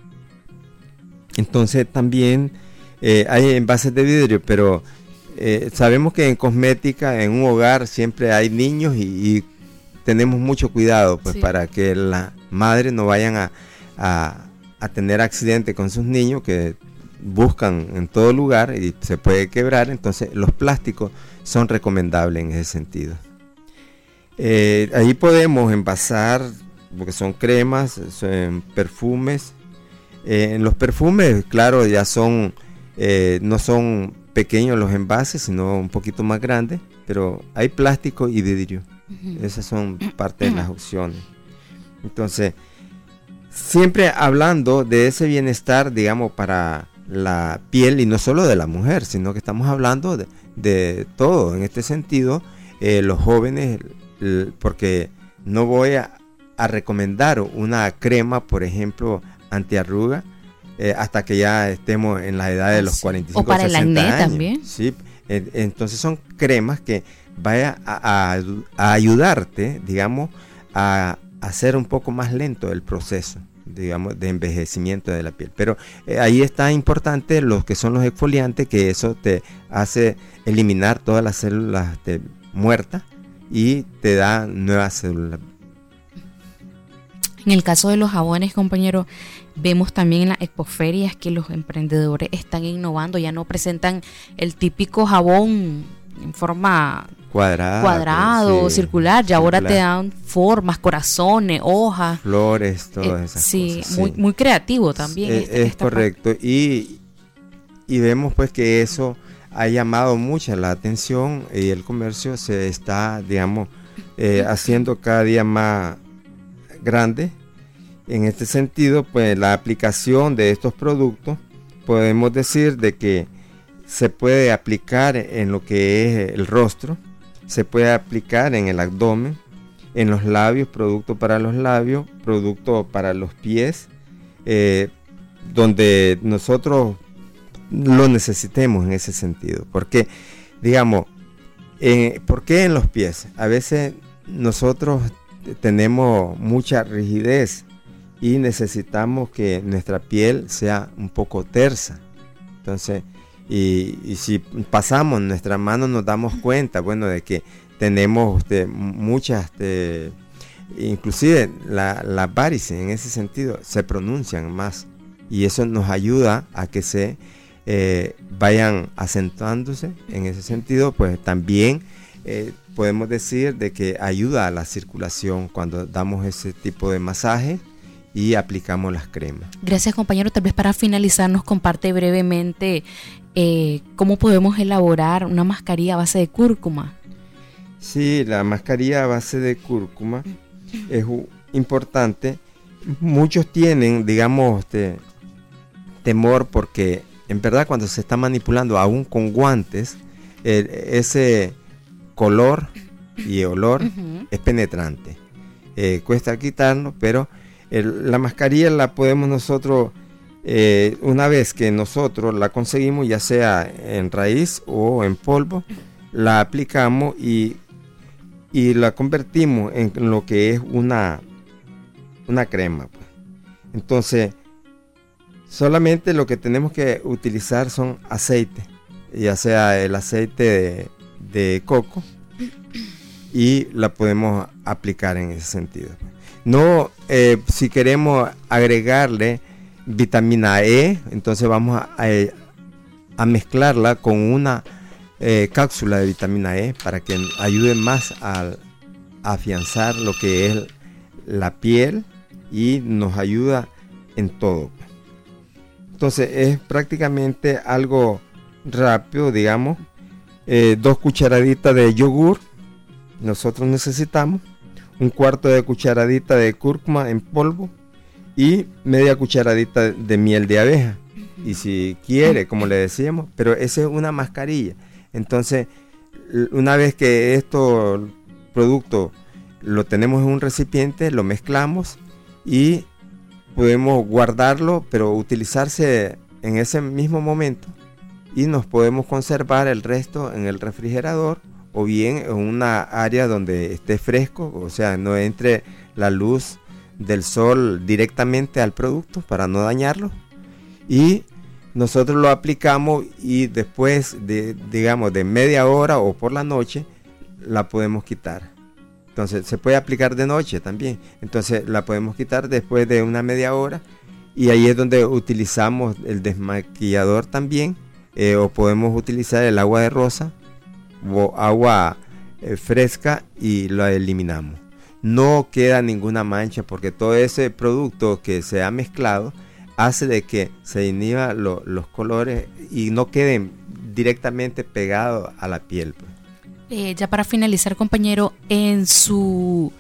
S9: Entonces también eh, hay envases de vidrio, pero eh, sabemos que en cosmética, en un hogar, siempre hay niños, y, y tenemos mucho cuidado, pues, sí. para que las madres no vayan a, a, a tener accidentes con sus niños, que buscan en todo lugar y se puede quebrar. Entonces los plásticos son recomendables en ese sentido. Eh, ahí podemos envasar, porque son cremas, son perfumes. Eh, en los perfumes, claro, ya son eh, no son pequeños los envases, sino un poquito más grandes, pero hay plástico y vidrio. Uh-huh. Esas son parte de las opciones. Entonces, siempre hablando de ese bienestar, digamos, para la piel, y no solo de la mujer, sino que estamos hablando de, de todo en este sentido, eh, los jóvenes, el, porque no voy a, a recomendar una crema, por ejemplo, antiarruga, eh, hasta que ya estemos en la edad de los cuarenta y cinco
S3: o para
S9: sesenta
S3: el acné
S9: años.
S3: también.
S9: Sí, eh, entonces son cremas que vaya a, a, a ayudarte, digamos, a, a hacer un poco más lento el proceso, digamos, de envejecimiento de la piel. Pero eh, ahí está importante los que son los exfoliantes, que eso te hace eliminar todas las células de, muertas y te da nuevas células.
S3: En el caso de los jabones, compañero, vemos también en las expoferias que los emprendedores están innovando, ya no presentan el típico jabón en forma
S9: Cuadrada,
S3: cuadrado,
S9: sí,
S3: circular, ya ahora
S9: circular.
S3: te dan formas, corazones, hojas,
S9: flores, todas
S3: eh,
S9: esas
S3: sí,
S9: cosas.
S3: Muy, muy creativo también.
S9: Es,
S3: este,
S9: es correcto, y, y vemos pues que eso ha llamado mucha la atención y el comercio se está, digamos, eh, haciendo cada día más grande. En este sentido, pues la aplicación de estos productos, podemos decir de que se puede aplicar en lo que es el rostro, se puede aplicar en el abdomen, en los labios, producto para los labios, producto para los pies, eh, donde nosotros lo necesitemos en ese sentido. Porque, digamos, eh, ¿por qué en los pies? A veces nosotros tenemos mucha rigidez y necesitamos que nuestra piel sea un poco tersa. Entonces, y, y si pasamos nuestra mano nos damos cuenta, bueno, de que tenemos este, muchas, este, inclusive la, las varices en ese sentido se pronuncian más, y eso nos ayuda a que se eh, vayan acentuándose. En ese sentido, pues también eh, podemos decir de que ayuda a la circulación cuando damos ese tipo de masaje y aplicamos las cremas.
S3: Gracias, compañero. Tal vez para finalizar nos comparte brevemente eh, cómo podemos elaborar una mascarilla a base de cúrcuma.
S9: Sí, la mascarilla a base de cúrcuma es uh, importante. Muchos tienen, digamos, este, temor porque en verdad cuando se está manipulando aún con guantes, eh, ese color y olor uh-huh. es penetrante. Eh, cuesta quitarlo, pero el, la mascarilla la podemos nosotros, eh, una vez que nosotros la conseguimos, ya sea en raíz o en polvo, la aplicamos y, y la convertimos en lo que es una, una crema. Pues. Entonces, solamente lo que tenemos que utilizar son aceites, ya sea el aceite de, de coco, y la podemos aplicar en ese sentido. No, eh, si queremos agregarle vitamina E, entonces vamos a, a, a mezclarla con una eh, cápsula de vitamina E para que ayude más a, a afianzar lo que es la piel y nos ayuda en todo. Entonces es prácticamente algo rápido, digamos. Eh, dos cucharaditas de yogur nosotros necesitamos, un cuarto de cucharadita de cúrcuma en polvo y media cucharadita de miel de abeja. Y si quiere, como le decíamos, pero esa es una mascarilla. Entonces, una vez que estos productos lo tenemos en un recipiente, lo mezclamos y podemos guardarlo, pero utilizarse en ese mismo momento, y nos podemos conservar el resto en el refrigerador o bien en una área donde esté fresco, o sea, no entre la luz del sol directamente al producto para no dañarlo, y nosotros lo aplicamos y después de, digamos, de media hora o por la noche la podemos quitar. Entonces se puede aplicar de noche también, entonces la podemos quitar después de una media hora, y ahí es donde utilizamos el desmaquillador también, eh, o podemos utilizar el agua de rosa o agua eh, fresca y lo eliminamos. No queda ninguna mancha porque todo ese producto que se ha mezclado hace de que se inhiba lo, los colores y no queden directamente pegados a la piel.
S3: Eh, ya para finalizar, compañero, en su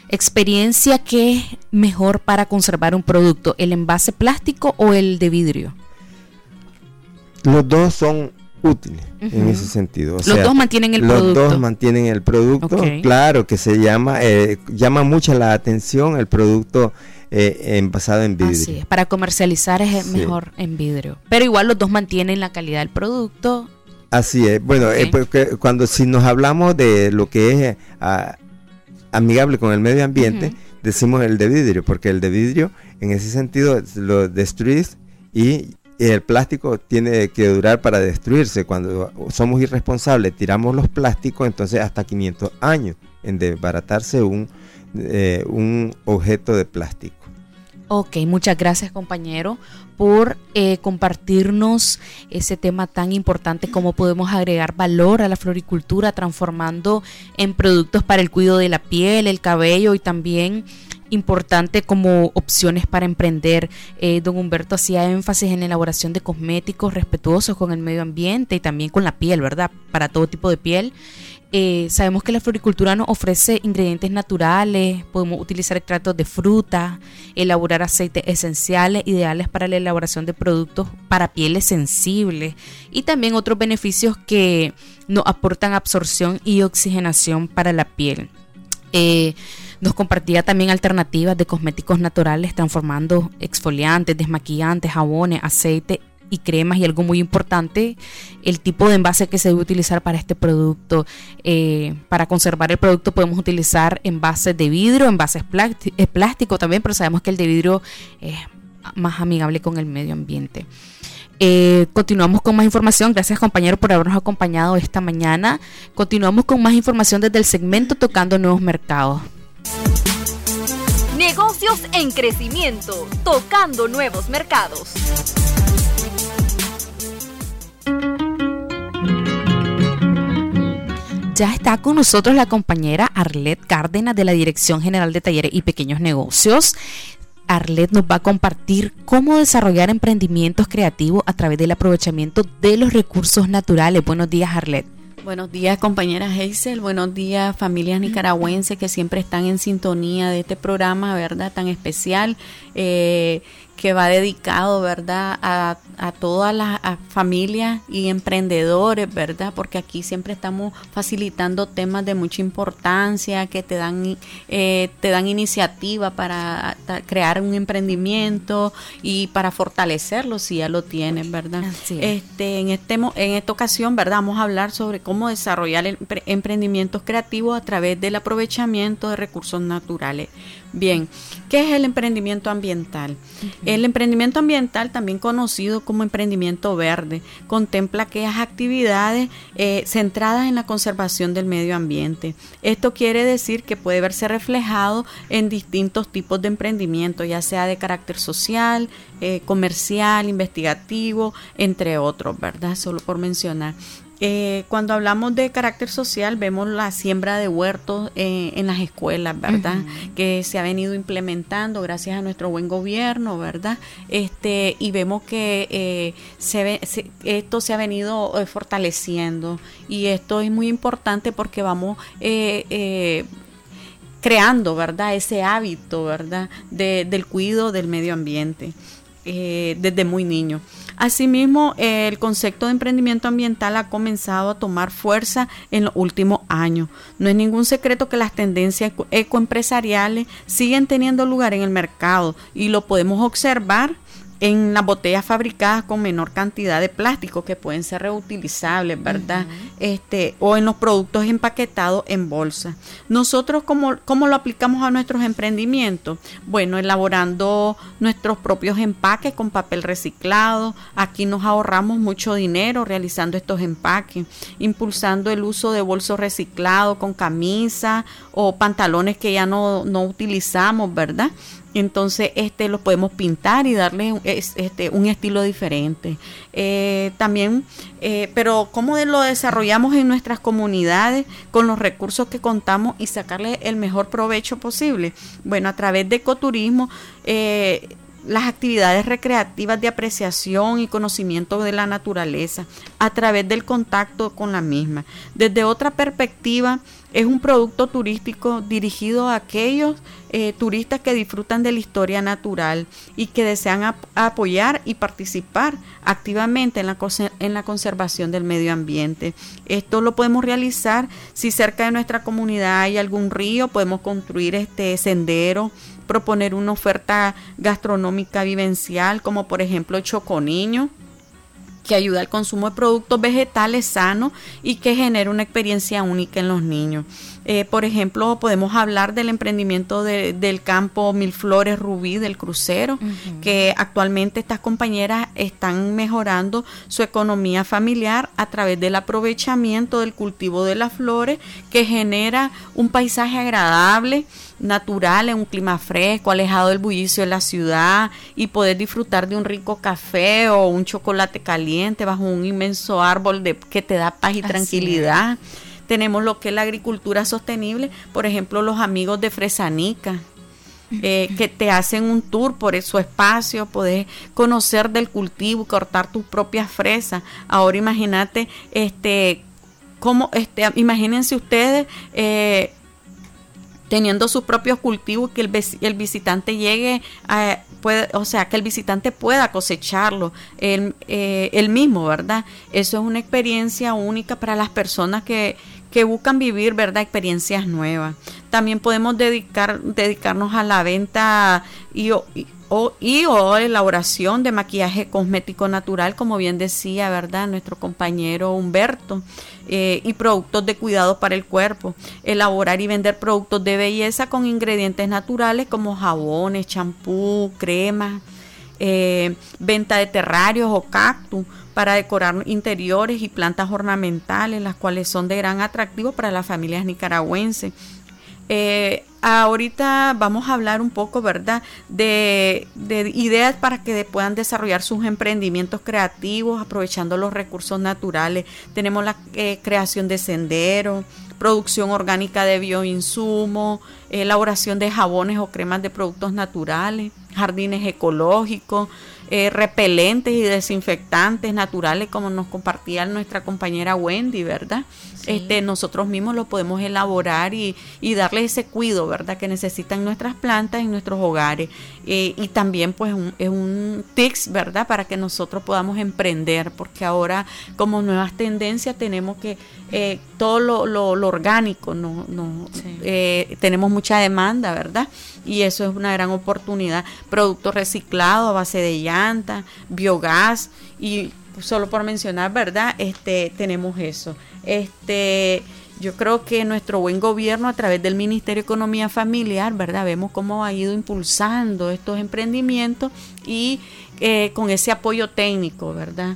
S3: Experiencia, ¿qué es mejor para conservar un producto? ¿El envase plástico o el de vidrio?
S9: Los dos son útiles uh-huh. en ese sentido. O
S3: los
S9: sea,
S3: dos mantienen el
S9: los
S3: producto.
S9: Los dos mantienen el producto. Okay. Claro que se llama, eh, llama mucho la atención el producto eh, envasado en vidrio.
S3: Así es, para comercializar es sí. mejor en vidrio. Pero igual los dos mantienen la calidad del producto.
S9: Así es. Bueno, okay. eh, porque cuando si nos hablamos de lo que es uh, amigable con el medio ambiente, uh-huh. decimos el de vidrio, porque el de vidrio en ese sentido lo destruís y el plástico tiene que durar para destruirse. Cuando somos irresponsables, tiramos los plásticos, entonces hasta quinientos años en desbaratarse un, eh, un objeto de plástico.
S3: Ok, muchas gracias, compañero, por eh, compartirnos ese tema tan importante, cómo podemos agregar valor a la floricultura transformando en productos para el cuidado de la piel, el cabello y también importante como opciones para emprender. Eh, don Humberto hacía énfasis en la elaboración de cosméticos respetuosos con el medio ambiente y también con la piel, ¿verdad? Para todo tipo de piel. Eh, sabemos que la floricultura nos ofrece ingredientes naturales, podemos utilizar extractos de fruta, elaborar aceites esenciales ideales para la elaboración de productos para pieles sensibles y también otros beneficios que nos aportan absorción y oxigenación para la piel. Eh, Nos compartía también alternativas de cosméticos naturales transformando exfoliantes, desmaquillantes, jabones, aceite y cremas, y algo muy importante, el tipo de envase que se debe utilizar para este producto. Eh, para conservar el producto podemos utilizar envases de vidrio, envases plástico, plástico también, pero sabemos que el de vidrio es más amigable con el medio ambiente. Eh, continuamos con más información. Gracias, compañero, por habernos acompañado esta mañana. Continuamos con más información desde el segmento Tocando Nuevos Mercados.
S6: Negocios en crecimiento, tocando nuevos mercados.
S3: Ya está con nosotros la compañera Arlet Cárdenas de la Dirección General de Talleres y Pequeños Negocios. Arlet nos va a compartir cómo desarrollar emprendimientos creativos a través del aprovechamiento de los recursos naturales. Buenos días, Arlet.
S10: Buenos días, compañera Hazel. Buenos días, familias nicaragüenses que siempre están en sintonía de este programa, ¿verdad? Tan especial, eh, que va dedicado, ¿verdad? A, a todas las a familias y emprendedores, ¿verdad? Porque aquí siempre estamos facilitando temas de mucha importancia que te dan, eh, te dan iniciativa para crear un emprendimiento y para fortalecerlo si ya lo tienes, ¿verdad? Este, en este en esta ocasión, ¿verdad? Vamos a hablar sobre cómo desarrollar empre- emprendimientos creativos a través del aprovechamiento de recursos naturales. Bien, ¿qué es el emprendimiento ambiental? Uh-huh. El emprendimiento ambiental, también conocido como emprendimiento verde, contempla aquellas actividades eh, centradas en la conservación del medio ambiente. Esto quiere decir que puede verse reflejado en distintos tipos de emprendimiento, ya sea de carácter social, eh, comercial, investigativo, entre otros, ¿verdad? Solo por mencionar. Eh, cuando hablamos de carácter social, vemos la siembra de huertos eh, en las escuelas, ¿verdad? Uh-huh. Que se ha venido implementando gracias a nuestro buen gobierno, ¿verdad? Este, y vemos que eh, se ve, se, esto se ha venido eh, fortaleciendo, y esto es muy importante porque vamos eh, eh, creando, ¿verdad? Ese hábito, ¿verdad? De, del cuidado del medio ambiente eh, desde muy niño. Asimismo, eh, el concepto de emprendimiento ambiental ha comenzado a tomar fuerza en los últimos años. No es ningún secreto que las tendencias ecoempresariales siguen teniendo lugar en el mercado, y lo podemos observar en las botellas fabricadas con menor cantidad de plástico, que pueden ser reutilizables, ¿verdad? Uh-huh. Este, o en los productos empaquetados en bolsa. Nosotros, ¿cómo, cómo lo aplicamos a nuestros emprendimientos? Bueno, elaborando nuestros propios empaques con papel reciclado. Aquí nos ahorramos mucho dinero realizando estos empaques, impulsando el uso de bolsos reciclados con camisas o pantalones que ya no, no utilizamos, ¿verdad? Entonces, este, los podemos pintar y darle este, un estilo diferente. Eh, también, eh, pero ¿cómo lo desarrollamos en nuestras comunidades con los recursos que contamos y sacarle el mejor provecho posible? Bueno, a través de ecoturismo, eh, las actividades recreativas de apreciación y conocimiento de la naturaleza a través del contacto con la misma. Desde otra perspectiva, es un producto turístico dirigido a aquellos eh, turistas que disfrutan de la historia natural y que desean ap- apoyar y participar activamente en la, cons- en la conservación del medio ambiente. Esto lo podemos realizar si cerca de nuestra comunidad hay algún río, podemos construir este sendero, proponer una oferta gastronómica vivencial, como por ejemplo Choconiño, que ayuda al consumo de productos vegetales sanos y que genera una experiencia única en los niños. Eh, por ejemplo, podemos hablar del emprendimiento de, del campo Mil Flores Rubí del crucero, uh-huh. que actualmente estas compañeras están mejorando su economía familiar a través del aprovechamiento del cultivo de las flores, que genera un paisaje agradable, natural, en un clima fresco, alejado del bullicio de la ciudad, y poder disfrutar de un rico café o un chocolate caliente bajo un inmenso árbol de, que te da paz y Así tranquilidad. Es. Tenemos lo que es la agricultura sostenible, por ejemplo, los amigos de Fresanica, eh, que te hacen un tour por su espacio, podés conocer del cultivo, cortar tus propias fresas. Ahora imagínate, este, cómo, este, imagínense ustedes, eh, teniendo sus propios cultivos, que el, el visitante llegue a, puede, o sea, que el visitante pueda cosecharlo él, eh, él mismo, ¿verdad? Eso es una experiencia única para las personas que, que buscan vivir, ¿verdad?, experiencias nuevas. También podemos dedicar, dedicarnos a la venta y, y, o, y o elaboración de maquillaje cosmético natural, como bien decía, ¿verdad?, nuestro compañero Humberto. Eh, y productos de cuidado para el cuerpo, elaborar y vender productos de belleza con ingredientes naturales como jabones, champú, cremas, eh, venta de terrarios o cactus para decorar interiores y plantas ornamentales, las cuales son de gran atractivo para las familias nicaragüenses. Eh, ahorita vamos a hablar un poco, ¿verdad?, de, de ideas para que puedan desarrollar sus emprendimientos creativos aprovechando los recursos naturales. Tenemos la eh, creación de senderos, producción orgánica de bioinsumos, elaboración de jabones o cremas de productos naturales, jardines ecológicos, eh, repelentes y desinfectantes naturales, como nos compartía nuestra compañera Wendy, ¿verdad? Sí. Este, nosotros mismos lo podemos elaborar y, y darle ese cuidado, ¿verdad?, que necesitan nuestras plantas en nuestros hogares. Eh, y también pues un, es un tips, ¿verdad?, para que nosotros podamos emprender, porque ahora como nuevas tendencias tenemos que eh, todo lo, lo, lo orgánico, no, no, sí. eh, tenemos mucha demanda, ¿verdad? Y eso es una gran oportunidad. Productos reciclados a base de llanta, biogás, y solo por mencionar, ¿verdad?, este, tenemos eso. Este, yo creo que nuestro buen gobierno a través del Ministerio de Economía Familiar, ¿verdad?, vemos cómo ha ido impulsando estos emprendimientos y eh, con ese apoyo técnico, ¿verdad?,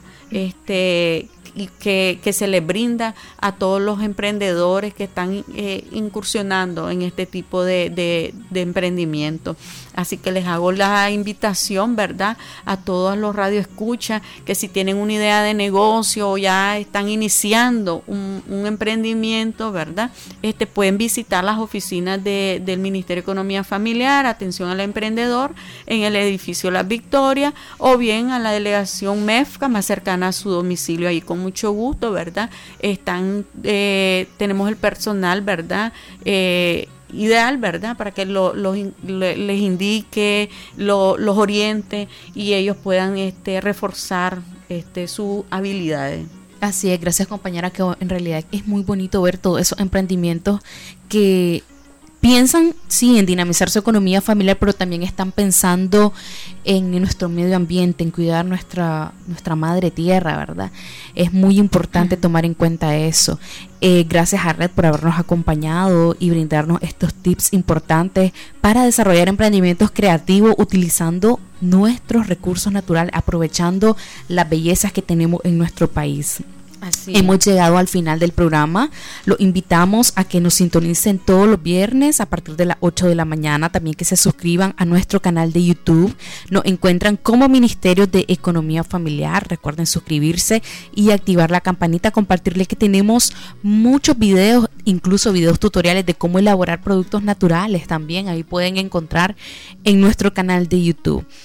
S10: este, y que, que se les brinda a todos los emprendedores que están eh, incursionando en este tipo de, de, de emprendimiento. Así que les hago la invitación, ¿verdad?, a todos los radioescuchas, que si tienen una idea de negocio o ya están iniciando un, un emprendimiento, ¿verdad?, este, pueden visitar las oficinas de, del Ministerio de Economía Familiar, Atención al Emprendedor, en el edificio Las Victorias, o bien a la delegación MEFCA más cercana a su domicilio. Ahí con mucho gusto, ¿verdad? Están, eh, tenemos el personal, ¿verdad?, Eh, ideal, ¿verdad?, para que lo, lo, le, les indique, lo, los oriente y ellos puedan este, reforzar este, sus habilidades.
S3: Así es, gracias compañera, que en realidad es muy bonito ver todos esos emprendimientos que piensan, sí, en dinamizar su economía familiar, pero también están pensando en nuestro medio ambiente, en cuidar nuestra, nuestra madre tierra, ¿verdad? Es muy importante tomar en cuenta eso. Eh, gracias a Red por habernos acompañado y brindarnos estos tips importantes para desarrollar emprendimientos creativos utilizando nuestros recursos naturales, aprovechando las bellezas que tenemos en nuestro país. Así Hemos es. llegado al final del programa. Los invitamos a que nos sintonicen todos los viernes a partir de las ocho de la mañana. También que se suscriban a nuestro canal de YouTube. Nos encuentran como Ministerio de Economía Familiar. Recuerden suscribirse y activar la campanita. Compartirles que tenemos muchos videos, incluso videos tutoriales de cómo elaborar productos naturales. También ahí pueden encontrar en nuestro canal de YouTube.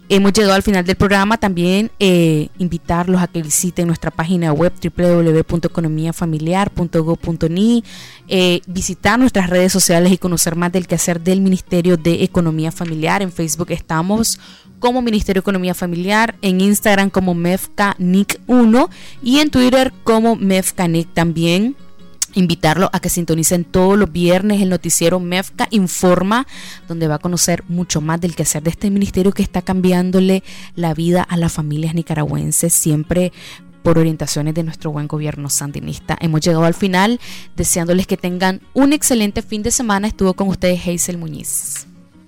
S3: hemos llegado al final del programa. También eh, invitarlos a que visiten nuestra página web doble u doble u doble u punto economía familiar punto gob punto ni, eh, visitar nuestras redes sociales y conocer más del quehacer del Ministerio de Economía Familiar. En Facebook estamos como Ministerio de Economía Familiar, en Instagram como MEFCA-NIC uno y en Twitter como MEFCA-NIC también. Invitarlo a que sintonicen todos los viernes el noticiero MEFCA Informa, donde va a conocer mucho más del quehacer de este ministerio que está cambiándole la vida a las familias nicaragüenses, siempre por orientaciones de nuestro buen gobierno sandinista. Hemos llegado al final, deseándoles que tengan un excelente fin de semana. Estuvo con ustedes Hazel Muñiz.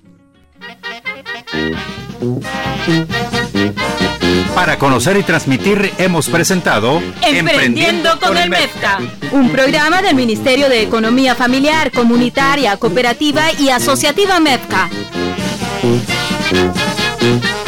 S1: Para conocer y transmitir hemos presentado
S2: Emprendiendo con el MEFCA, un programa del Ministerio de Economía Familiar, Comunitaria, Cooperativa y Asociativa MEFCA.